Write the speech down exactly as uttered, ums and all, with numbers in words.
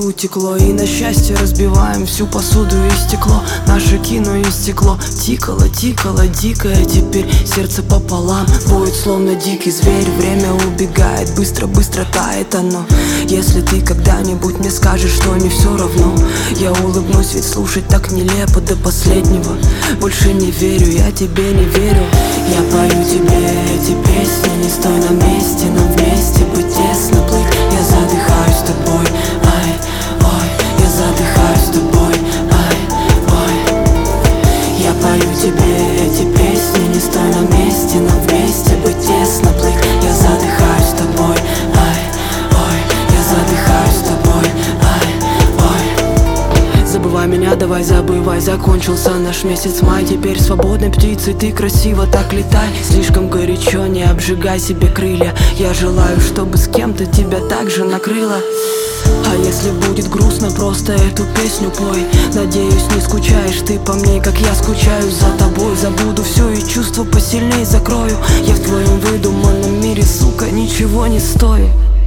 утекло, и на счастье разбиваем всю посуду и стекло. Наше кино и стекло тикало, тикало, дикое. Теперь сердце пополам воет, словно дикий зверь. Время убегает, быстро, быстро тает оно. Если ты когда-нибудь мне скажешь, что не все равно, я улыбнусь, ведь слушать так нелепо до последнего. Больше не верю, я тебе не верю. Я пою тебе эти песни, не стой на месте, нам вместе быть тесно плыть. Я задыхаюсь с тобой, ай, ой, я задыхаюсь с тобой, ай, ой. Я пою тебе эти песни, не стой на месте, нам вместе быть тесно плыть. Я задыхаюсь с тобой, ай, ой, я задыхаюсь с тобой, ай, ой. Забывай меня, давай забывай, закончился наш месяц май. Теперь свободной птицей ты красиво так летай. Слишком горячо, не обжигай себе крылья. Я желаю, чтобы с кем-то тебя так же накрыло. А если будет грустно, просто эту песню пой. Надеюсь, не скучаешь ты по мне, как я скучаю за тобой. Забуду все и чувства посильней закрою. Я в твоем выдуманном мире, сука, ничего не стою.